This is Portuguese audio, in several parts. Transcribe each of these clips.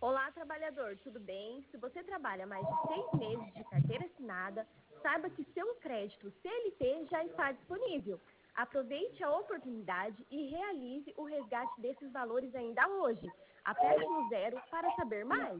Olá, trabalhador, tudo bem? Se você trabalha mais de 6 meses de carteira assinada, saiba que seu crédito CLT já está disponível. Aproveite a oportunidade e realize o resgate desses valores ainda hoje. Aperte no 0 para saber mais.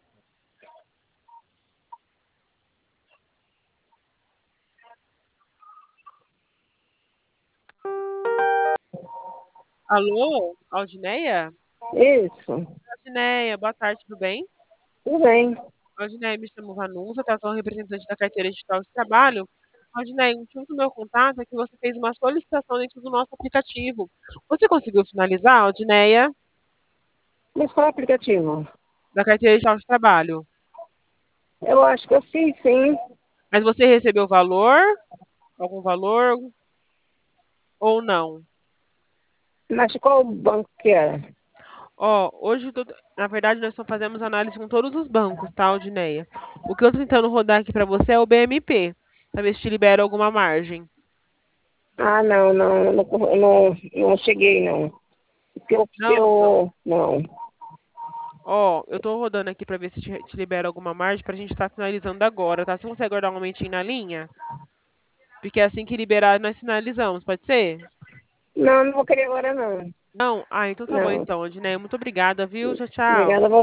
Alô, Aldineia? Isso, Aldineia, boa tarde, tudo bem? tudo bem. Aldineia, me chamo Vanusa, tá? Sou representante da carteira digital de trabalho. Aldineia, o motivo do meu contato é que você fez uma solicitação dentro do nosso aplicativo. Você conseguiu finalizar, Aldineia, Mas qual é o aplicativo? da carteira digital de trabalho? Eu acho que eu fiz, sim. Mas você recebeu valor? Algum valor ou não? Mas qual banco que era? Ó, hoje, na verdade, nós só fazemos análise com todos os bancos, tá, Aldineia? O que eu tô tentando rodar aqui para você é o BMP, para ver se te libera alguma margem. Ah, não cheguei, não. Porque Não, não. não. Ó, eu tô rodando aqui pra ver se te libera alguma margem pra gente estar finalizando agora, tá? Você consegue aguardar um momentinho na linha? Porque assim que liberar, nós finalizamos, pode ser? Não, não vou querer agora, não. Não? Ah, então tá bom Não. então, Odinei. Muito obrigada, viu? Tchau, tchau. Obrigada a